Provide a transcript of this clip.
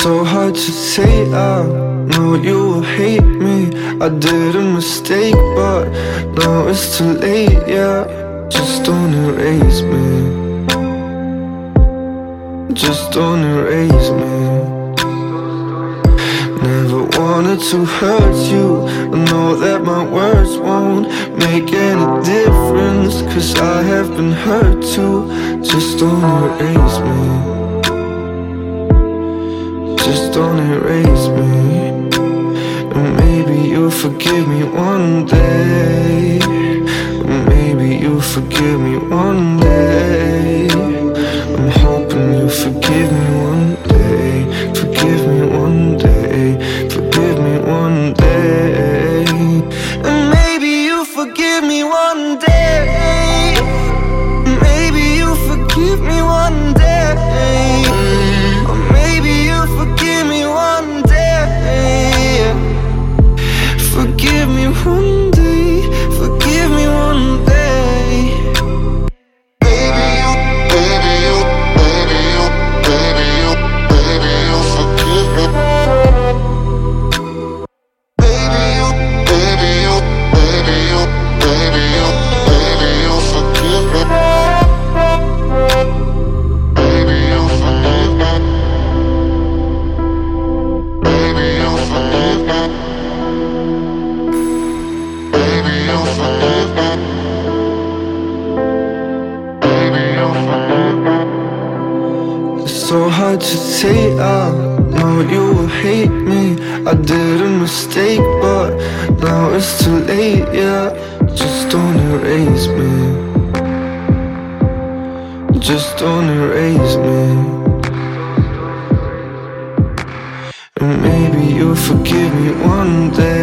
so hard to say. I know you will hate me. I did a mistake, but now it's too late, yeah. Just don't erase me. Just don't erase me. Never wanted to hurt you. I know that my words won't make any difference, 'cause I have been hurt too. Just don't erase me. Just don't erase me. And maybe you'll forgive me one day. Maybe you'll forgive me one day. I'm hoping you'll forgive me one day. Forgive me one day. Forgive me one day. And maybe you'll forgive me one day. Maybe you'll forgive me one day. Or maybe you'll forgive me one day. Forgive me one day. Forgive me one day. So hard to say. I know you will hate me. I did a mistake, but now it's too late, yeah. Just don't erase me. Just don't erase me. And maybe you'll forgive me one day.